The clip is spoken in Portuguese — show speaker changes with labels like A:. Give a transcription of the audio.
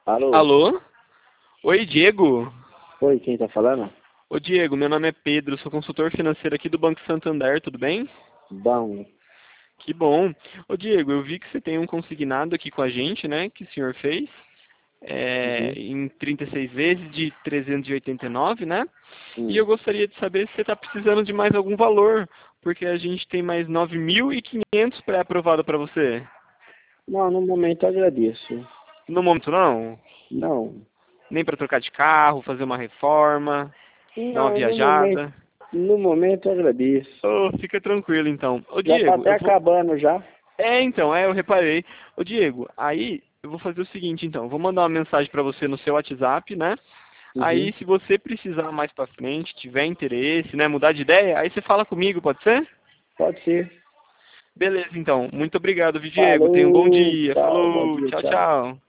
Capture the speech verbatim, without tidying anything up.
A: Alô?
B: Alô? Oi, Diego.
A: Oi, quem tá falando?
B: Ô, Diego, meu nome é Pedro, sou consultor financeiro aqui do Banco Santander, tudo bem?
A: Bom.
B: Que bom. Ô, Diego, eu vi que você tem um consignado aqui com a gente, né, que o senhor fez, é,
A: Uhum.
B: em trinta e seis vezes de trezentos e oitenta e nove, né? E eu
A: Hum.
B: gostaria de saber se você está precisando de mais algum valor, porque a gente tem mais nove mil e quinhentos pré-aprovado para você.
A: Não, no momento eu agradeço.
B: No momento não?
A: Não.
B: Nem para trocar de carro, fazer uma reforma, dar uma
A: Não, no momento,
B: viajada.
A: no momento eu agradeço.
B: Oh, fica tranquilo então. Ô
A: Já tá
B: Diego,
A: até
B: eu vou.
A: acabando já.
B: É, então, é, eu reparei. Ô Diego, aí eu vou fazer o seguinte então, eu vou mandar uma mensagem pra você no seu WhatsApp, né? Aí
A: Uhum.
B: se você precisar mais pra frente, tiver interesse, né, mudar de ideia, aí você fala comigo, pode ser?
A: Pode ser.
B: Beleza, então. Muito obrigado, viu, Diego. Tenha um bom
A: Falou,
B: dia.
A: tchau, bom
B: Falou,
A: dia,
B: tchau,
A: tchau.
B: tchau.